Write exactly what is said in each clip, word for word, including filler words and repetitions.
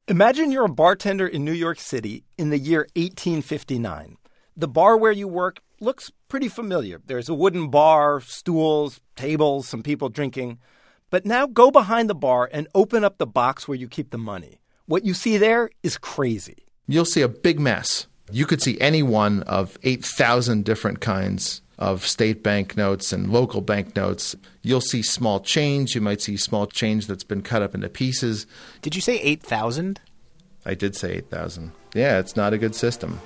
Imagine you're a bartender in New York City in the year eighteen fifty-nine. The bar where you work looks pretty familiar. There's a wooden bar, stools, tables, some people drinking. But now go behind the bar and open up the box where you keep the money. What you see there is crazy. You'll see a big mess. You could see any one of eight thousand different kinds of state banknotes and local banknotes. You'll see small change. You might see small change that's been cut up into pieces. Did you say eight thousand? I did say eight thousand. Yeah, it's not a good system.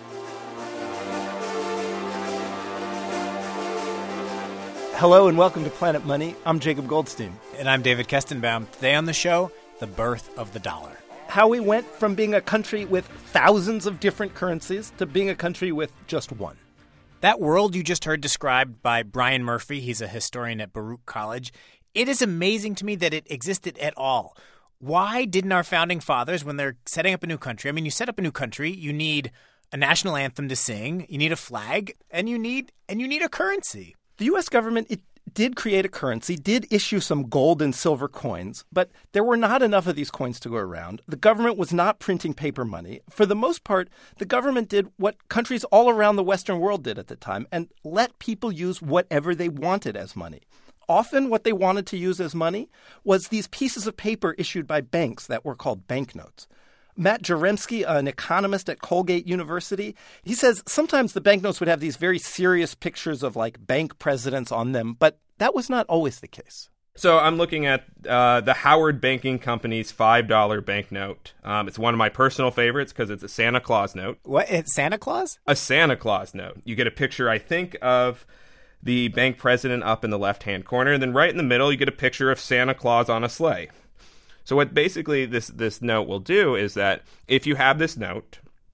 Hello and welcome to Planet Money. I'm Jacob Goldstein. And I'm David Kestenbaum. Today on the show, the birth of the dollar. How we went from being a country with thousands of different currencies to being a country with just one. That world you just heard described by Brian Murphy, he's a historian at Baruch College, it is amazing to me that it existed at all. Why didn't our founding fathers, when they're setting up a new country, I mean, you set up a new country, you need a national anthem to sing, you need a flag, and you need and you need a currency. The U S government, it did create a currency, did issue some gold and silver coins, but there were not enough of these coins to go around. The government was not printing paper money. For the most part, the government did what countries all around the Western world did at the time and let people use whatever they wanted as money. Often what they wanted to use as money was these pieces of paper issued by banks that were called banknotes. Matt Jaremski, an economist at Colgate University, he says sometimes the banknotes would have these very serious pictures of like bank presidents on them, but that was not always the case. So I'm looking at uh, the Howard Banking Company's five dollar banknote. Um, it's one of my personal favorites because it's a Santa Claus note. What? It's Santa Claus? A Santa Claus note. You get a picture, I think, of the bank president up in the left-hand corner, and then right in the middle you get a picture of Santa Claus on a sleigh. So what basically this, this note will do is that if you have this note,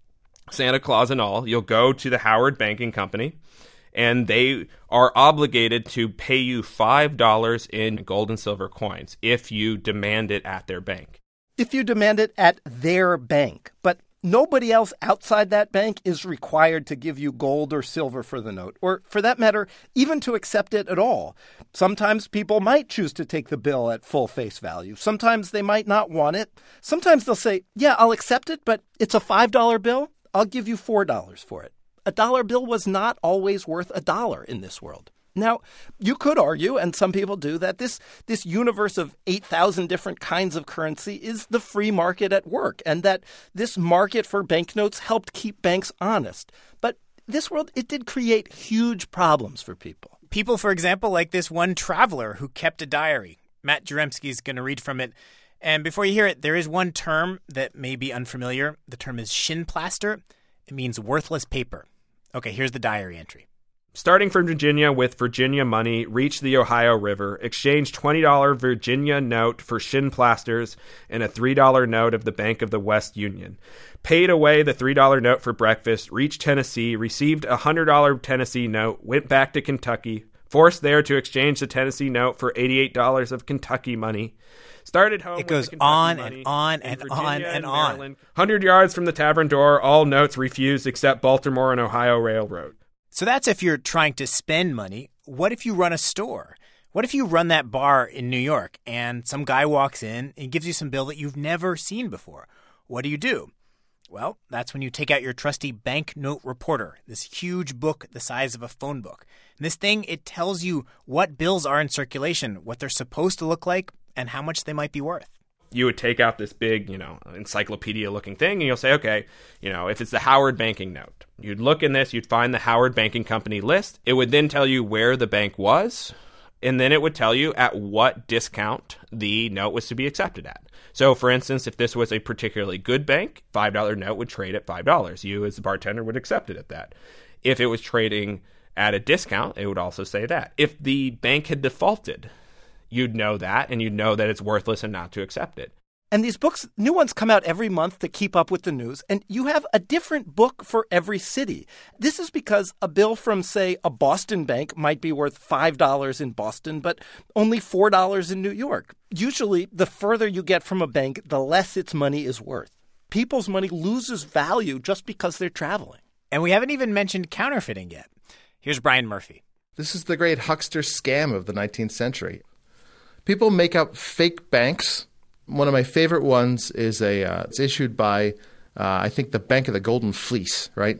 Santa Claus and all, you'll go to the Howard Banking Company, and they are obligated to pay you five dollars in gold and silver coins if you demand it at their bank. If you demand it at their bank, but nobody else outside that bank is required to give you gold or silver for the note, or for that matter, even to accept it at all. Sometimes people might choose to take the bill at full face value. Sometimes they might not want it. Sometimes they'll say, yeah, I'll accept it, but it's a five dollar bill. I'll give you four dollars for it. A dollar bill was not always worth a dollar in this world. Now, you could argue, and some people do, that this, this universe of eight thousand different kinds of currency is the free market at work, and that this market for banknotes helped keep banks honest. But this world, it did create huge problems for people. People, for example, like this one traveler who kept a diary. Matt Jaremski is going to read from it. And before you hear it, there is one term that may be unfamiliar. The term is shinplaster. It means worthless paper. Okay, here's the diary entry. Starting from Virginia with Virginia money, reached the Ohio River, exchanged twenty dollar Virginia note for shinplasters and a three dollar note of the Bank of the West Union. Paid away the three dollar note for breakfast, reached Tennessee, received a one hundred dollar Tennessee note, went back to Kentucky, forced there to exchange the Tennessee note for eighty-eight dollars of Kentucky money. Started home It goes with the Kentucky on money and on and Virginia on and on. Maryland. one hundred yards from the tavern door, all notes refused except Baltimore and Ohio Railroad. So that's if you're trying to spend money. What if you run a store? What if you run that bar in New York and some guy walks in and gives you some bill that you've never seen before? What do you do? Well, that's when you take out your trusty banknote reporter, this huge book the size of a phone book. And this thing, it tells you what bills are in circulation, what they're supposed to look like, and how much they might be worth. You would take out this big, you know, encyclopedia-looking thing, and you'll say, okay, you know, if it's the Howard Banking note, you'd look in this, you'd find the Howard Banking Company list. It would then tell you where the bank was, and then it would tell you at what discount the note was to be accepted at. So, for instance, if this was a particularly good bank, five dollar note would trade at five dollars. You, as the bartender, would accept it at that. If it was trading at a discount, it would also say that. If the bank had defaulted, you'd know that, and you'd know that it's worthless and not to accept it. And these books, new ones come out every month to keep up with the news, and you have a different book for every city. This is because a bill from, say, a Boston bank might be worth five dollars in Boston, but only four dollars in New York. Usually, the further you get from a bank, the less its money is worth. People's money loses value just because they're traveling. And we haven't even mentioned counterfeiting yet. Here's Brian Murphy. This is the great huckster scam of the nineteenth century. People make up fake banks One of my favorite ones is a uh, it's issued by uh, I think the Bank of the Golden Fleece, right?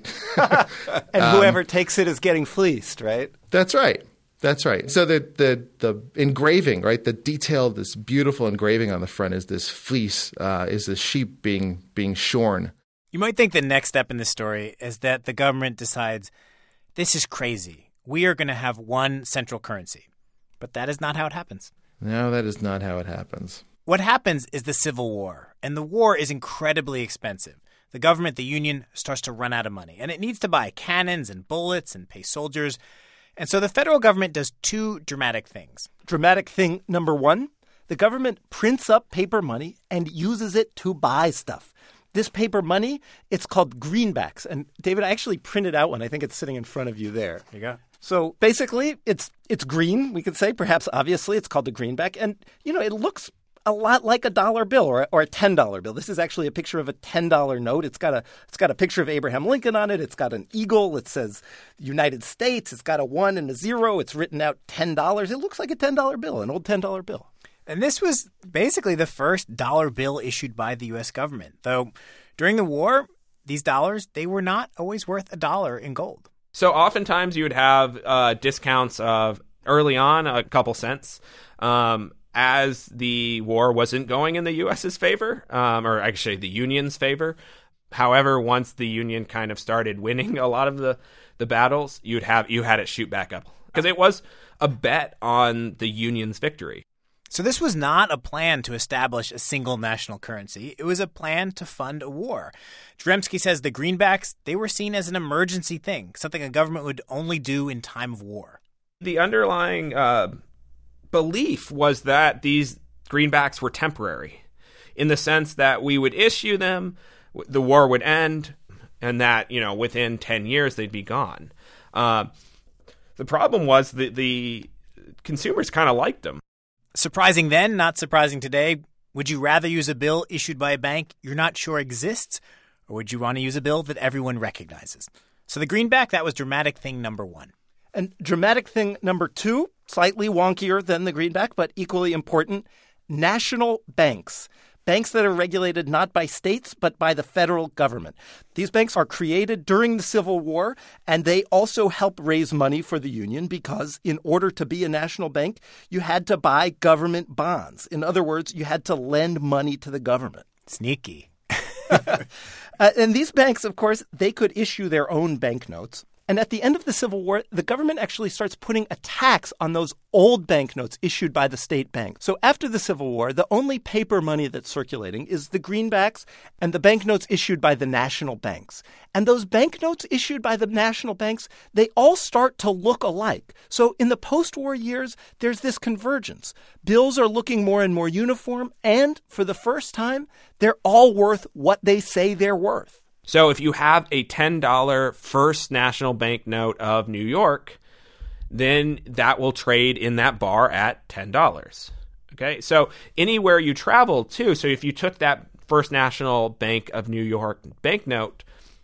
And whoever um, takes it is getting fleeced, right? That's right. That's right. So the the the engraving, right? The detail, this beautiful engraving on the front is this fleece, uh, is this sheep being being shorn. You might think the next step in this story is that the government decides, this is crazy. We are going to have one central currency. But that is not how it happens. No, that is not how it happens. What happens is the Civil War, and the war is incredibly expensive. The government, the union, starts to run out of money, and it needs to buy cannons and bullets and pay soldiers. And so the federal government does two dramatic things. Dramatic thing number one, the government prints up paper money and uses it to buy stuff. This paper money, it's called greenbacks. And David, I actually printed out one. I think it's sitting in front of you there. There you go. So basically, it's it's green, we could say. Perhaps obviously it's called the greenback. And, you know, it looks a lot like a dollar bill or, or a ten dollar bill. This is actually a picture of a ten dollar note. It's got a it's got a picture of Abraham Lincoln on it. It's got an eagle. It says United States. It's got a one and a zero. It's written out ten dollars. It looks like a ten dollar bill, an old ten dollar bill. And this was basically the first dollar bill issued by the U S government. Though during the war, these dollars, they were not always worth a dollar in gold. So oftentimes you would have uh, discounts of early on a couple cents. Um As the war wasn't going in the U S's favor, um, or actually the Union's favor. However, once the Union kind of started winning a lot of the, the battles, you'd have you had it shoot back up because it was a bet on the Union's victory. So this was not a plan to establish a single national currency. It was a plan to fund a war. Jaremski says the greenbacks, they were seen as an emergency thing, something a government would only do in time of war. The underlying Uh, belief was that these greenbacks were temporary in the sense that we would issue them, the war would end, and that, you know, within ten years they'd be gone. Uh, the problem was that the consumers kind of liked them. Surprising then, not surprising today. Would you rather use a bill issued by a bank you're not sure exists, or would you want to use a bill that everyone recognizes? So the greenback, that was dramatic thing number one. And dramatic thing number two, slightly wonkier than the greenback, but equally important, national banks. Banks that are regulated not by states, but by the federal government. These banks are created during the Civil War, and they also help raise money for the Union because in order to be a national bank, you had to buy government bonds. In other words, you had to lend money to the government. Sneaky. uh, and these banks, of course, they could issue their own banknotes. And at the end of the Civil War, the government actually starts putting a tax on those old banknotes issued by the state bank. So after the Civil War, the only paper money that's circulating is the greenbacks and the banknotes issued by the national banks. And those banknotes issued by the national banks, they all start to look alike. So in the post-war years, there's this convergence. Bills are looking more and more uniform, and for the first time, they're all worth what they say they're worth. So if you have a ten dollar First National Bank note of New York, then that will trade in that bar at ten dollars. Okay, so anywhere you travel to, so if you took that First National Bank of New York banknote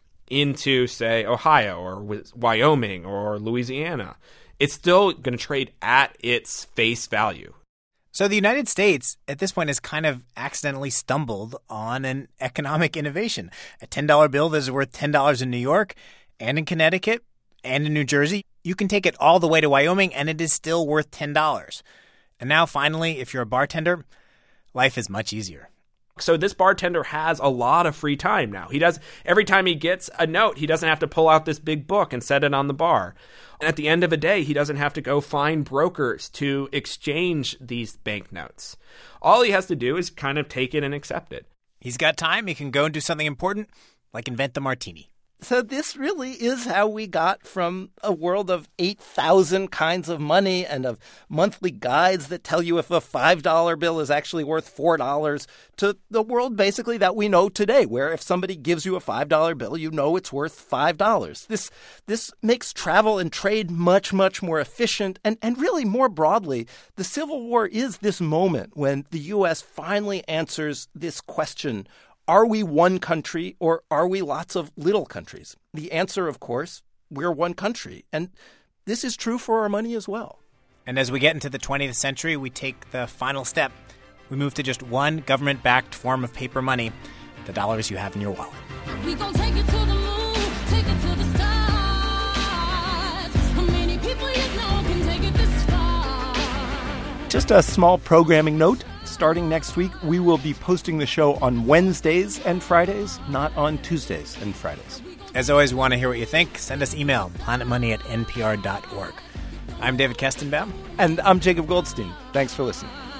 into, say, Ohio or Wyoming or Louisiana, it's still going to trade at its face value. So the United States, at this point, has kind of accidentally stumbled on an economic innovation. A ten dollar bill that is worth ten dollars in New York and in Connecticut and in New Jersey. You can take it all the way to Wyoming, and it is still worth ten dollars. And now, finally, if you're a bartender, life is much easier. So this bartender has a lot of free time now. He does every time he gets a note, he doesn't have to pull out this big book and set it on the bar. And at the end of a day, he doesn't have to go find brokers to exchange these banknotes. All he has to do is kind of take it and accept it. He's got time. He can go and do something important, like invent the martini. So this really is how we got from a world of eight thousand kinds of money and of monthly guides that tell you if a five dollar bill is actually worth four dollars to the world basically that we know today, where if somebody gives you a five dollar bill, you know it's worth five dollars. This this makes travel and trade much, much more efficient. And, and really more broadly, the Civil War is this moment when the U S finally answers this question: are we one country or are we lots of little countries? The answer, of course, we're one country. And this is true for our money as well. And as we get into the twentieth century, we take the final step. We move to just one government-backed form of paper money, the dollars you have in your wallet. We gon' take it to the moon, take it to the stars. How many people you know can take it this far? Just a small programming note. Starting next week, we will be posting the show on Wednesdays and Fridays, not on Tuesdays and Fridays. As always, we want to hear what you think. Send us email, planetmoney at n p r dot org. I'm David Kestenbaum. And I'm Jacob Goldstein. Thanks for listening.